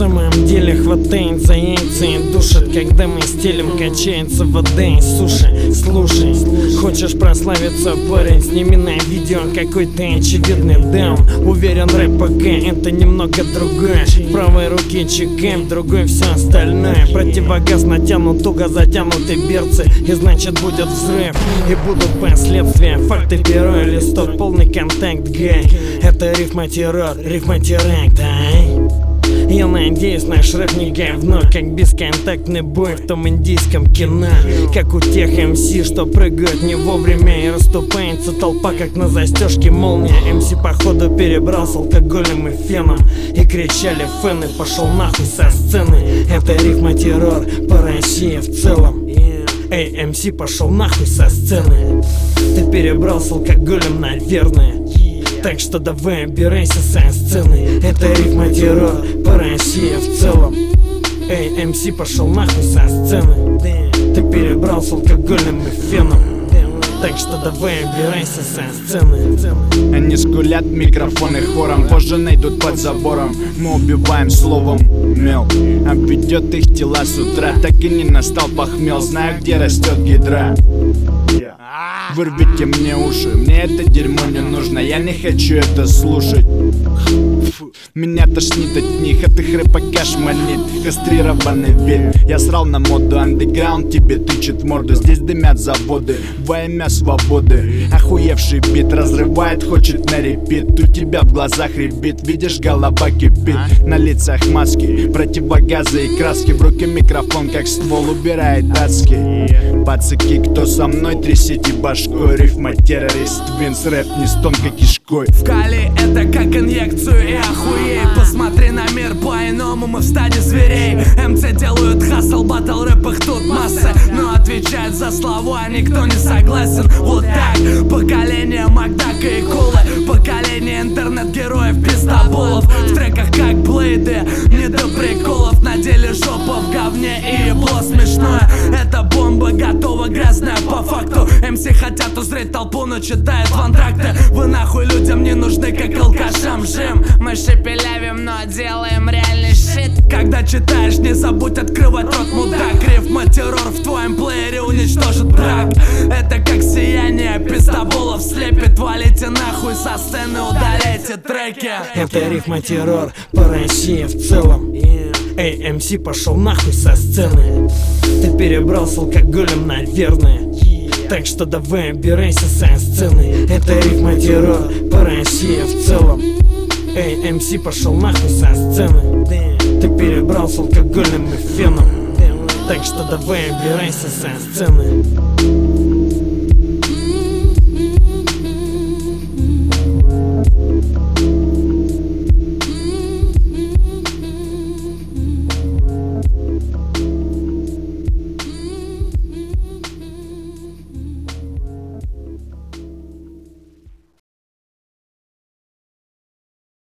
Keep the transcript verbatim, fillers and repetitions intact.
самом деле хватает за яйца и душит, когда мы стелим, качается вода и суши. Слушай, хочешь прославиться, парень, сними на видео какой-то очевидный даун. Уверен, рэп пока это немного другое. В правой руке ЧК, в другой все остальное. Противогаз натянут, туго затянуты берцы, и значит будет взрыв, и будут последствия. Факты, первый листок, полный контакт, гай. Это рифма-террор, рифма-теракт, ай. Я надеюсь, наш рэп не говно, как бесконтактный бой в том индийском кино. Как у тех эм си, что прыгают не вовремя, и расступается толпа, как на застежке молния. эм си походу перебрал с алкоголем и феном, и кричали фэны: пошел нахуй со сцены. Это рифма-террор по России в целом. Эй, эм си, пошел нахуй со сцены. Ты перебрал с алкоголем, наверное, так что давай убирайся со сцены. Это рифма-террор по России в целом. Эй, эм си, пошел нахуй со сцены. Ты перебрал с алкоголем и феном, так что давай убирайся со сцены. Они скулят, микрофоны хором, позже найдут под забором. Мы убиваем словом мел, обведет их тела с утра. Так и не настал похмел, знаю, где растет гидра. Вырвите мне уши, мне это дерьмо не нужно, я не хочу это слушать. Фу, меня тошнит от них, от их рэпа кашманит, кастрированный вид. Я срал на моду, андеграунд тебе тычет морду. Здесь дымят заводы во имя свободы. Охуевший бит разрывает, хочет на репит. У тебя в глазах ребит, видишь, голова кипит. На лицах маски, противогазы и краски. В руке микрофон, как ствол, убирает адский. Пацаки, кто со мной, трясите башкой. Рифма-террорист, Винс, рэп не с тонкой кишкой. В Кали это как инъекцию и охуеть. Посмотри на мир по-иному, мы в стаде зверей. эм си делают хасл, батл, рэп их тут масса, но отвечает за слова никто не согласен. Вот так, поколение Макдака и Колы, поколение интернет-героев пиздоболов. В треках как блейды, не до приколов. На деле жопа в говне и ебло смешное. Это бомба готова, грязная по факту. эм си хотят узреть толпу, но читают вантракты. Вы нахуй людям не нужны, как алкашам жим. Мы шепелявим, но делаем реальный щит. Когда читаешь, не забудь открывать рот, мудак. Рифма-террор в твоем плеере уничтожит брак. Это как сияние пиздоболов слепит. Валите нахуй со сцены, удаляйте треки. Это рифма-террор по России в целом. Эй, эм си, пошел нахуй со сцены. Ты перебрал с алкоголем, наверное, так что давай убирайся со сцены. Это рифма-террор по России в целом. Эй, эм си, пошел нахуй со сцены. Ты перебрал с алкоголем и феном, так что давай убирайся со сцены.